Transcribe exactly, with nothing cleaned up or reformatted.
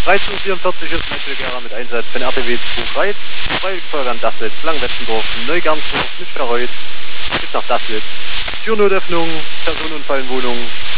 dreizehn Uhr vierundvierzig ist Mittelgera mit Einsatz von R T W zwei Reiz, Freiwillige Feuerwehr Dasslitz, Langwetzendorf, Neugarnsdorf, Mischverreuth bis nach Dasslitz. Türnotöffnung, Personenunfall in Wohnung,